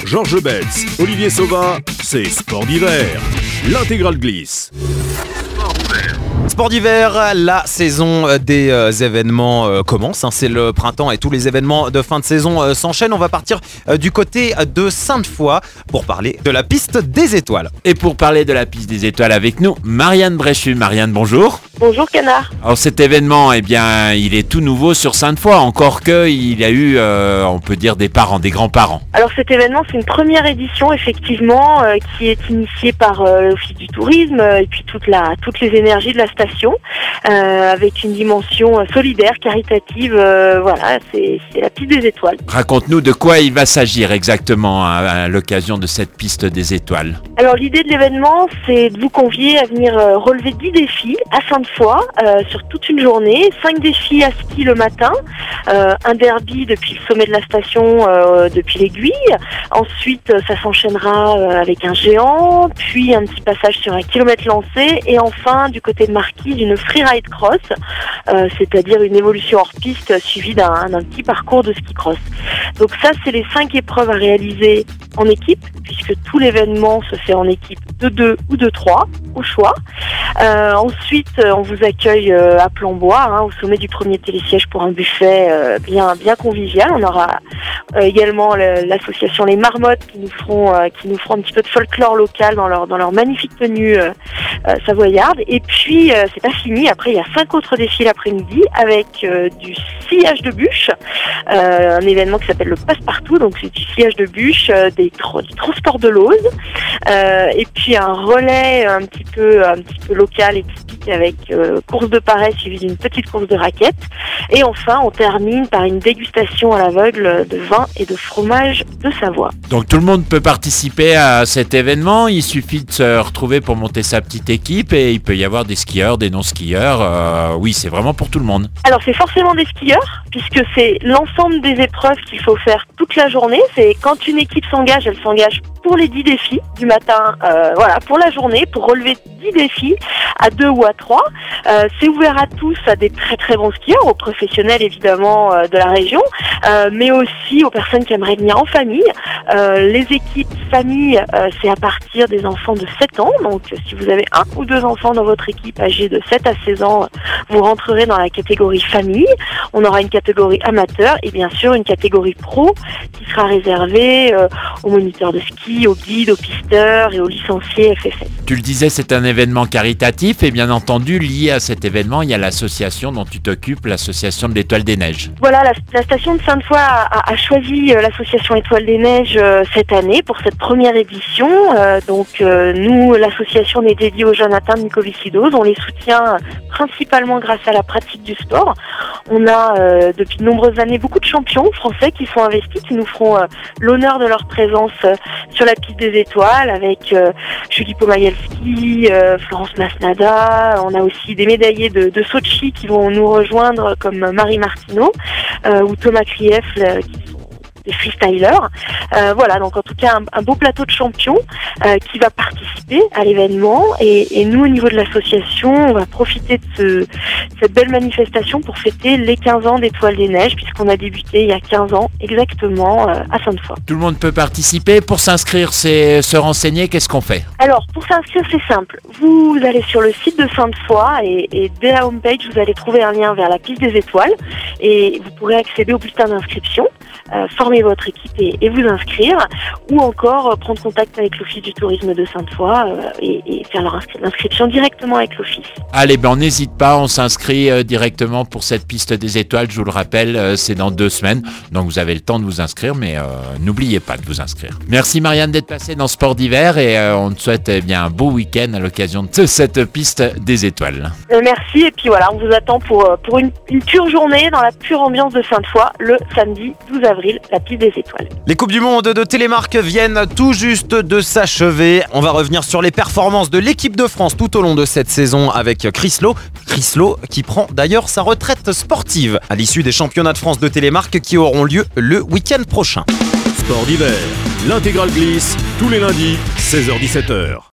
Georges Betz, Olivier Sauvin, c'est Sport d'hiver. L'intégrale glisse. Sport d'hiver, la saison des événements commence. C'est le printemps et tous les événements de fin de saison s'enchaînent. On va partir du côté de Sainte-Foy pour parler de la piste des étoiles. Et pour parler de la piste des étoiles avec nous, Marianne Bréchu. Marianne, bonjour. Bonjour Canard. Alors cet événement, il est tout nouveau sur Sainte-Foy, encore qu'il y a eu, on peut dire, des grands-parents. Alors cet événement, c'est une première édition effectivement qui est initiée par l'Office du tourisme et puis toutes les énergies de la station avec une dimension solidaire, caritative. Voilà, c'est la piste des étoiles. Raconte-nous de quoi il va s'agir exactement à l'occasion de cette piste des étoiles. Alors l'idée de l'événement, c'est de vous convier à venir relever 10 défis à Sainte-Foy sur toute une journée. 5 défis à ski le matin, un derby depuis le sommet de la station, depuis l'aiguille. Ensuite, ça s'enchaînera avec un géant, puis un petit passage sur un kilomètre lancé, et enfin, du côté de Marquise, une freeride cross, c'est-à-dire une évolution hors piste suivie d'un petit parcours de ski cross. Donc ça, c'est les 5 épreuves à réaliser en équipe, puisque tout l'événement se fait en équipe de 2 ou de 3, au choix. Ensuite, on vous accueille à Plombois, au sommet du premier télésiège pour un buffet bien convivial. On aura également l'association Les Marmottes qui nous feront un petit peu de folklore local dans leur magnifique tenue savoyarde. Et puis, c'est pas fini. Après, il y a 5 autres défis l'après-midi avec du sillage de bûches, un événement qui s'appelle le passe-partout. Donc, c'est du sillage de bûches, du transport de l'ose, et puis un relais un petit peu local et typique avec course de parais suivie d'une petite course de raquettes. Et enfin, on termine par une dégustation à l'aveugle de vin et de fromage de Savoie. Donc tout le monde peut participer à cet événement. Il suffit de se retrouver pour monter sa petite équipe et il peut y avoir des skieurs, des non-skieurs. Oui, c'est vraiment pour tout le monde. Alors c'est forcément des skieurs puisque c'est l'ensemble des épreuves qu'il faut faire toute la journée. C'est quand une équipe s'engage, elle s'engage pour les 10 défis du matin, pour la journée, pour relever 10 défis à 2 ou à 3. C'est ouvert à tous, à des très très bons skieurs, aux professionnels évidemment de la région, mais aussi aux personnes qui aimeraient venir en famille. Les équipes famille, c'est à partir des enfants de 7 ans, donc si vous avez 1 ou 2 enfants dans votre équipe âgés de 7 à 16 ans, vous rentrerez dans la catégorie famille. On aura une catégorie amateur et bien sûr une catégorie pro qui sera réservée aux moniteurs de ski, aux guides, aux pisteurs et aux licenciés FFS. Tu le disais, c'est un événement caritatif et bien entendu, lié à cet événement, il y a l'association dont tu t'occupes, l'association de l'Étoile des Neiges. Voilà, la station de Sainte-Foy a choisi l'association Étoile des Neiges cette année pour cette première édition. Nous, l'association est dédiée aux jeunes atteints de mucoviscidose. On les soutient principalement grâce à la pratique du sport. On a depuis de nombreuses années beaucoup de champions français qui sont investis, qui nous feront l'honneur de leur présence sur la piste des étoiles avec Julie Pomajelski, Florence Masnada. On a aussi des médaillés de Sochi qui vont nous rejoindre comme Marie Martineau ou Thomas Krief qui sont des freestylers. Donc en tout cas un beau plateau de champions qui va participer à l'événement et nous au niveau de l'association on va profiter de cette belle manifestation pour fêter les 15 ans d'Étoile des Neiges puisqu'on a débuté il y a 15 ans exactement à Sainte-Foy. Tout le monde peut participer. Pour s'inscrire, c'est se renseigner, qu'est-ce qu'on fait? Alors pour s'inscrire c'est simple, vous allez sur le site de Sainte-Foy et dès la homepage vous allez trouver un lien vers la piste des étoiles et vous pourrez accéder au bulletin d'inscription, former votre équipe et vous inscrire ou encore prendre contact avec l'Office du tourisme de Sainte-Foy et faire l'inscription directement avec l'Office. Allez, on n'hésite pas, on s'inscrit directement pour cette piste des étoiles, je vous le rappelle, c'est dans 2 semaines, donc vous avez le temps de vous inscrire, mais n'oubliez pas de vous inscrire. Merci Marianne d'être passée dans Sport d'hiver et on te souhaite un beau week-end à l'occasion de cette piste des étoiles. Merci et puis voilà, on vous attend pour une pure journée dans la pure ambiance de Sainte-Foy le samedi 12 avril, la piste des étoiles. Les Coupes du Monde de Télémark viennent tout juste de s'achever. On va revenir sur les performances de l'équipe de France tout au long de cette saison avec Chris Lowe. Chris Lowe qui prend d'ailleurs sa retraite sportive à l'issue des championnats de France de Télémark qui auront lieu le week-end prochain. Sport d'hiver, l'intégrale glisse, tous les lundis, 16h-17h.